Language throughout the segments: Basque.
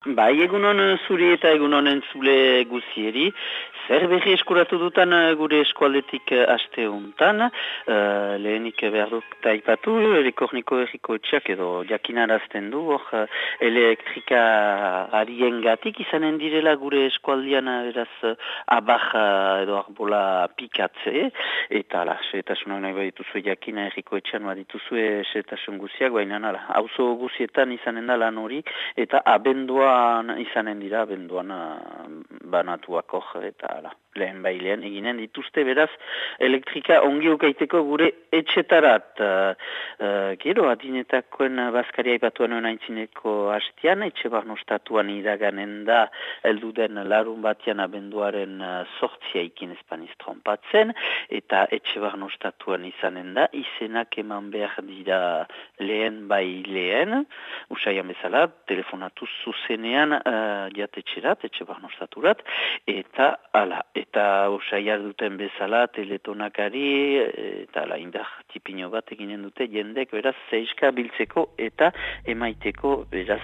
Bai, egunon zuri eta egunon entzule guzieri. Zer berri eskuratu dutan gure eskualdetik aste hontan. Lehenik behar dut taipatu, Elekorniko erriko etxeak edo jakinarazten du, hor elektrika harien gatik izanen direla gure eskualdian beraz abar edo arbola pikatze. Eta ala, setasunak nahi badituzue jakina erriko etxean badituzue setasun guziak, baina auzo guzietan izanen da lan hori, eta abenduan izanen dira, abenduan banatuak eta lehen bailean eginen dituzte beraz elektrika ongi ukaiteko gure etxetarat. Gero adinetakoen bazkaria ipatuan oinaintzineko hastian, etxe barnostatuan iraganen da elduden larun batian abenduaren sortzia ikin espaniz trompatzen, eta etxe barnostatuan izanen da, izenak eman behar dira lehen bailean, usaian bezala, telefonatu zuzenean jatetxerat, etxe barnostaturat, eta ala, eta usaiar duten bezala teletonakari, eta ala, indar tipino bat eginen dute jendek, beraz, zeiska biltzeko eta emaiteko, beraz,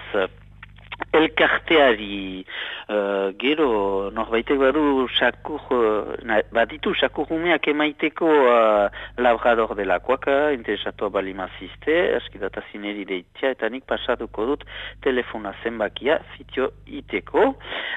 elkarteari. Gero norbaitek badu baditu sakurrumeak emaiteko labrador delakoak, interesatua balimazizte, askidata zineri deitia, eta nik pasatuko dut telefona zenbakia fitio iteko.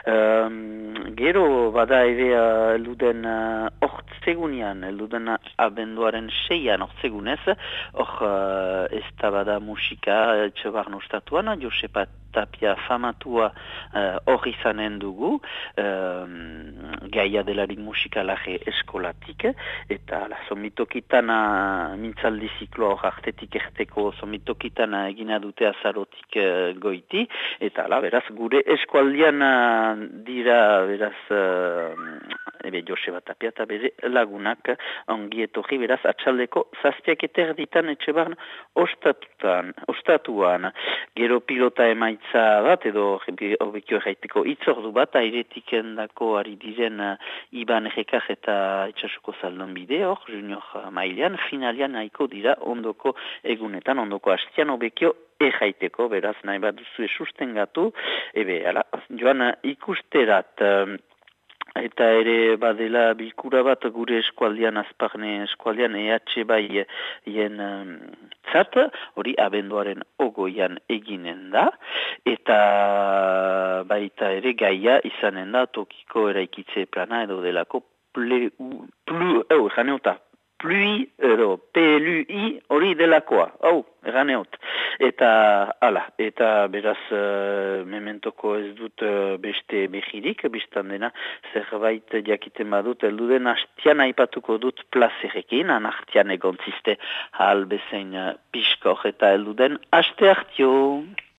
Gero bada ere elduden ortzegunean, elduden abenduaren 6an ortzegunez, hor ez da bada musika etxebar nostatuan, Josepa Tapia famatua hor izanen dugu, gaia delarik musikalaje eskolatik, eta somitokitan mintzaldi ziklo hor artetik erteko somitokitan egina dute azarotik goiti, eta beraz gure eskualdian dira beraz Joseba Tapia eta bere lagunak ongi etorri beraz atxaldeko zazpiak eta erditan etxebarn ostatuan. Gero pilota emaitza bat edo hobekio erraiteko itzordu bat airetik endako ari diren Iban Errekar eta Itxasuko Zaldon bide hor, junior mailean, finalian nahiko dira ondoko egunetan, ondoko hastian hobekio erraiteko, beraz nahi bat duzu sustengatu, joan ikusterat. Eta ere badela bilkura bat gure eskualdian, azparne eskualdian, bai jen zat, hori abenduaren ogoian eginen da, eta baita ere gaia izanen da tokiko eraikitze plana edo delako Plui, PLUI hori delakoa, eraneot. Eta, eta beraz mementoko ez dut beste behirik, biztan dena zerbait jakiten badut, elduden hastian aipatuko dut plazerekin, anartian egontziste hal bezain piskor eta elduden haste hartio.